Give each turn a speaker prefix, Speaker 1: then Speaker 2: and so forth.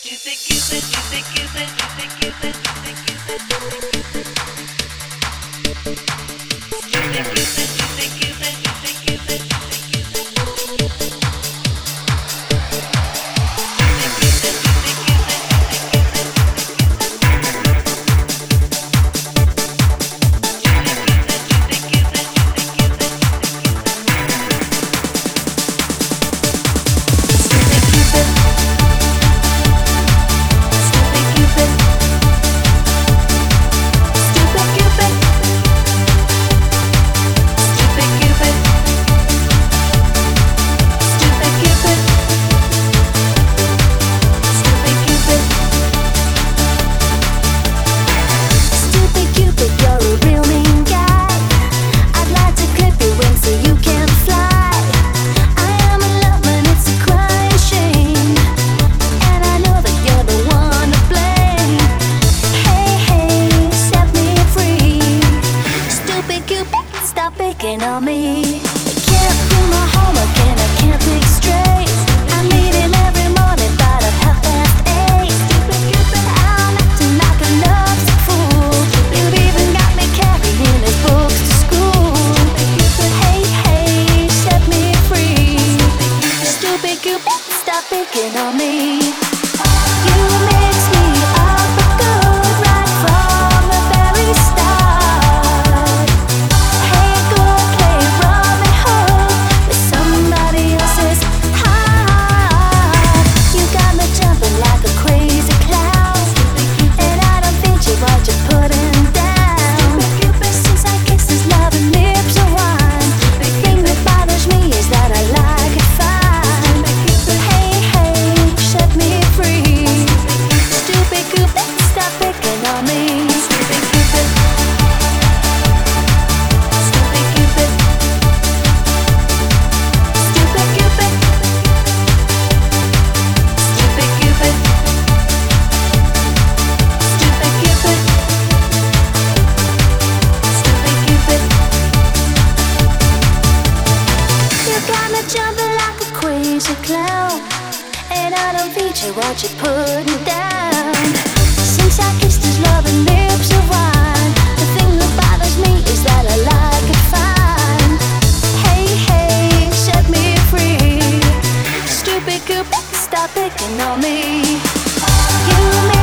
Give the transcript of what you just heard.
Speaker 1: Stop picking on me. I can't do my homework and I can't think straight. I'm eating every morning by the 8:30. Stupid Cupid, I'm acting like a lovesick fool. You've even got me carrying his books to school. Hey, hey, set me free. Stupid Cupid, stop picking on me. You mix me up for good right from the very start. Hey, go play Robin Hood with somebody else's heart. You got me jumping like a crazy clown, and I don't think you what you're putting down. Since I kiss his loving lips of wine, the thing that bothers me is that I like it fine. Hey, hey, set me free. Stupid Cupid, stop picking on me. Stupid Cupid. Stupid Cupid. Stupid Cupid. Stupid Cupid. Stupid Cupid. Stupid Cupid. You got me jumping like a crazy clown, and I don't feature what you're putting down. Since I kissed his loving lips of wine, the thing that bothers me is that I like it fine. Hey, hey, set me free. Stupid Cupid, stop picking on me. You